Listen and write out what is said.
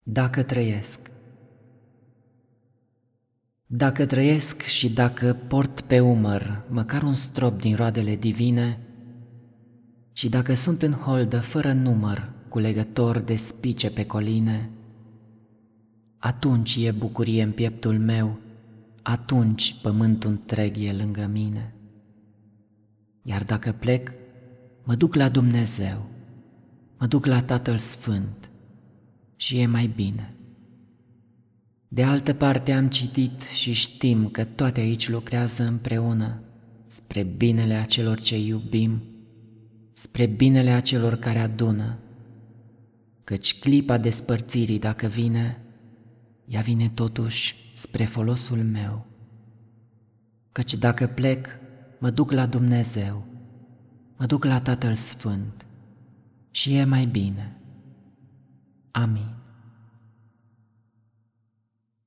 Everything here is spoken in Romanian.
Dacă trăiesc. Dacă trăiesc și dacă port pe umăr măcar un strop din roadele divine, și dacă sunt în holdă fără număr, culegător de spice pe coline, atunci e bucurie în pieptul meu, atunci pământul întreg e lângă mine. Iar dacă plec, mă duc la Dumnezeu, mă duc la Tatăl Sfânt și e mai bine. De altă parte am citit și știm că toate aici lucrează împreună spre binele acelor ce iubim, spre binele acelor care adună, căci clipa despărțirii dacă vine, ea vine totuși spre folosul meu. Căci dacă plec, mă duc la Dumnezeu, mă duc la Tatăl Sfânt și e mai bine. Amin.